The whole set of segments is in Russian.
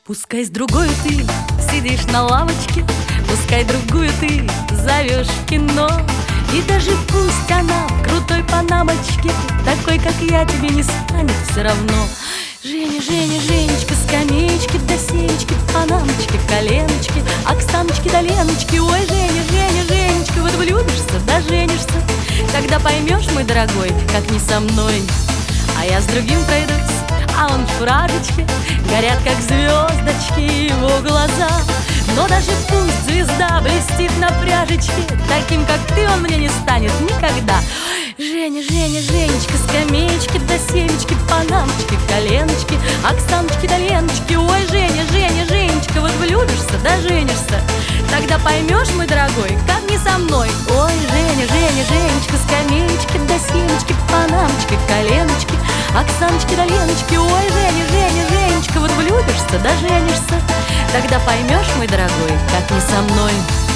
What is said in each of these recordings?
Пускай с другой ты сидишь на лавочке, пускай другую ты зовешь в кино, и даже пусть она в крутой панамочке, такой, как я, тебе не станет все равно. Женя, Женя, Женечка, скамеечки до семечки, панамочки, коленочки, Оксаночки до Леночки. Ой, Женя, Женя, Женечка, вот влюбишься, да женишься, тогда поймешь, мой дорогой, как не со мной. А я с другим пройдусь, а он в фуражечке, горят, как звездочки его глаза. Но даже пусть звезда блестит на пряжечке, таким, как ты, он мне не станет никогда. Женя, Женя, Женечка, скамеечки до семечки, панамочки, коленочки, Оксаночки до Леночки. Ой, Женя, Женя, Женечка, вот влюбишься, да женишься, тогда поймешь, мой дорогой, как не со мной. Ой, Женя, Женя, Женечка, скамеечки до семечки, панамочки, коленочки, Оксаночки до Леночки. Ой, Женя, Женя, Женечка, вот влюбишься, да женишься, тогда поймешь, мой дорогой, как не со мной.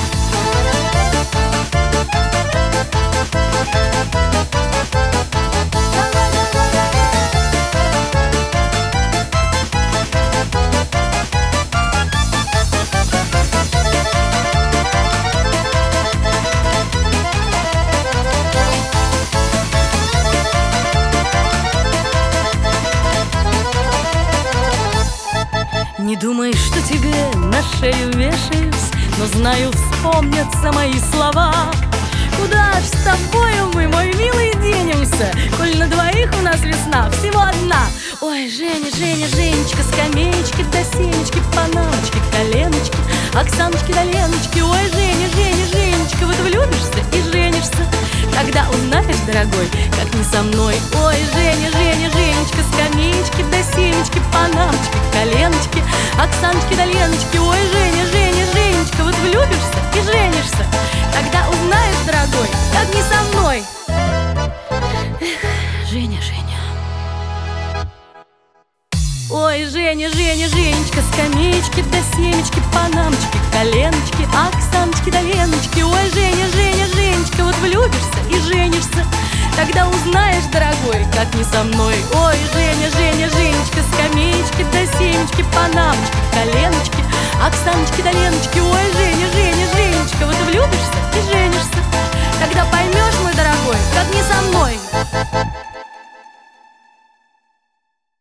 Не думай, что тебе на шею вешаюсь, но знаю, вспомнятся мои слова. Куда ж с тобою мы, мой милый, денемся, коль на двоих у нас весна всего одна. Ой, Женя, Женя, Женечка, скамеечки до семечки, панамочки, коленочки, Оксаночки до Леночки. Ой, Женя, Женя, Женечка, вот влюбишься и женишься, тогда узнаешь, дорогой, как не со мной. Ой, Женя, Женя, Женечка, скамеечки до семечки, панамочки, коленочки, Оксаночки до Леночки. Ой, Женя, Женя, Женечка, вот влюбишься и женишься, тогда узнаешь, дорогой, как не со мной. Эх, Женя, Женя. Ой, Женя, Женя, Женечка, скамеечки до семечки, панамочки, коленочки, Оксаночки до Леночки. Ой, Женя, Женя, Женечка, вот влюбишься и женишься, тогда узнаешь, дорогой, как не со мной. Ой, Женя, Женя,